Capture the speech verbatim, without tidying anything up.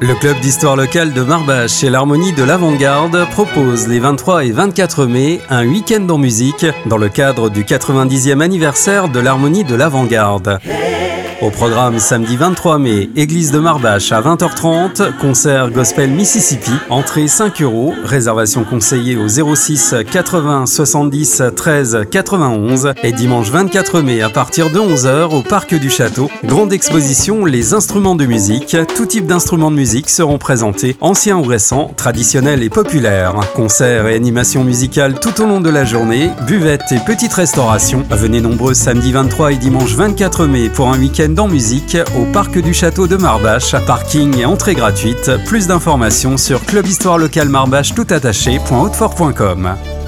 Le club d'histoire locale de Marbache et l'Harmonie de l'Avant-Garde propose les vingt-trois et vingt-quatre mai un week-end en musique dans le cadre du quatre-vingt-dixième anniversaire de l'Harmonie de l'Avant-Garde. Au programme samedi vingt-trois mai, église de Marbache à vingt heures trente, concert gospel Mississippi, entrée cinq euros, réservation conseillée au zéro six quatre-vingts soixante-dix treize quatre-vingt-onze et dimanche vingt-quatre mai à partir de onze heures au parc du château, grande exposition Les instruments de musique, tout type d'instruments de musique seront présentés, anciens ou récents, traditionnels et populaires. Concerts et animations musicales tout au long de la journée, buvettes et petites restaurations. Venez nombreux samedi vingt-trois et dimanche vingt-quatre mai pour un week-end en musique au parc du château de Marbache, parking et entrée gratuite. Plus d'informations sur club histoire locale marbache tout attaché point hautefort point com.